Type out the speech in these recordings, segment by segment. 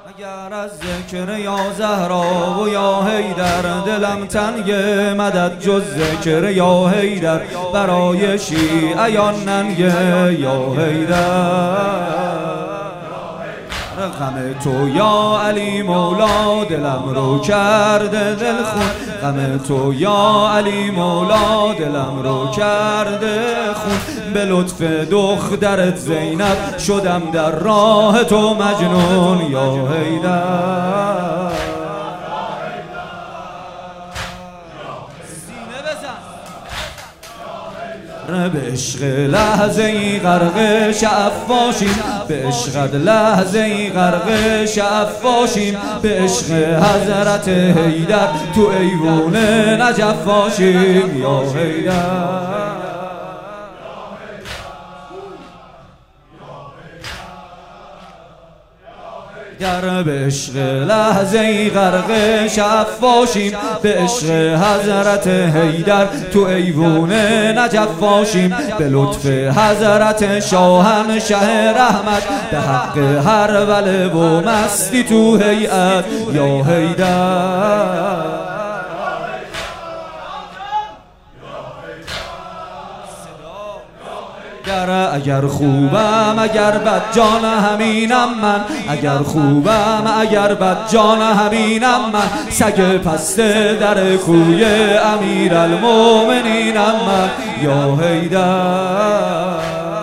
اگر از ذکر یا زهرا و یا حیدر دلم تنگ مدد جز ذکر یا حیدر برای شیعیان ننگ یا حیدر غم تو یا علی مولا دلم رو کرده دل خون غم تو یا علی مولا دلم رو کرده خون به لطف دخترت زینب شدم در راه تو مجنون یا حیدر به عشق لحظه ای غرق شعف باشیم به عشقت لحظه ای غرق شعف باشیم به عشق حضرت حیدر تو ایوون نجف باشیم یا حیدر گر به عشق لحظه ای غرق شعف باشیم به عشق حضرت حیدر تو ایوون نجف باشیم به لطف حضرت شاهنشه رحمت به حق هر وله و مستی تو هیئت یا حیدر اگر خوبم اگر بد جان همینم من اگر خوبم اگر بد جان همینم من سگ پست در کوی امیرالمومنینم من یا حیدر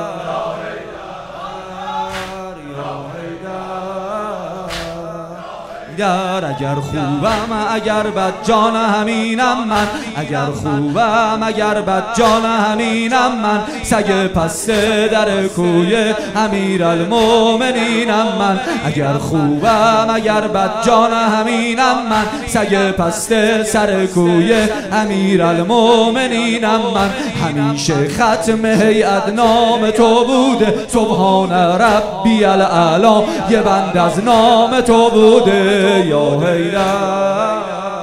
اگر خوبم اگر بد جان همینم من اگر خوبم اگر بد جان همینم من سگ پست در کوی امیرالمومنینم من اگر خوبم اگر بد جان همینم من سگ پست سر کوی امیرالمومنینم من همیشه ختم هیئت نام تو بوده سبحان ربی الاعلی یه بند از نام تو بوده یا حیدر